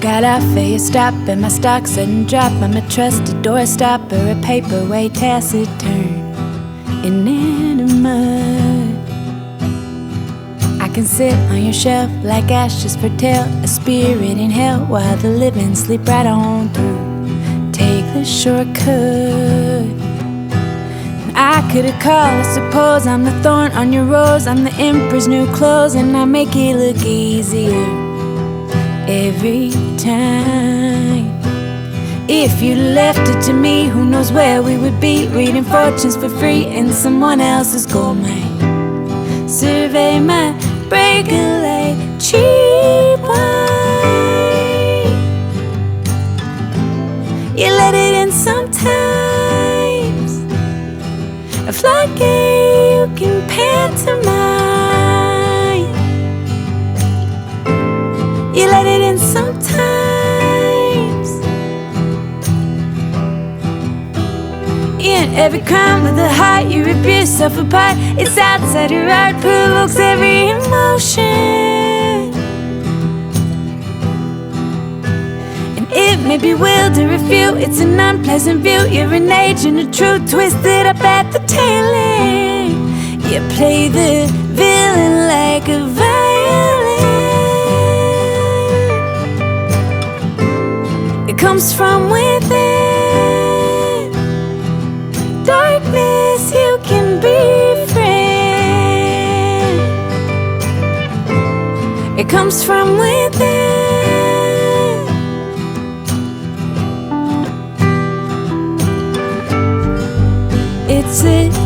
Got off at your stop and my stock sudden drop. I'm a trusted doorstopper, a paperweight taciturn, inanimate. I can sit on your shelf like ashes foretell a spirit in hell while the living sleep right on through. Take the shortcut. I could've called, I suppose I'm the thorn on your rose. I'm the emperor's new clothes, and I make it look easier every time. If you left it to me, who knows where we would be, reading fortunes for free in someone else's gold mine. Survey my breakaway cheap wine. You let it in sometimes, a floodgate you can pantomime. You let it in sometimes. In every crime with a heart, you rip yourself apart. It's outside your art, provokes every emotion. And it may bewilder a few, it's an unpleasant view. You're an agent of truth, twisted up at the tail end. You play the villain like a violin. It comes from within. Darkness, you can befriend. It comes from within. It's a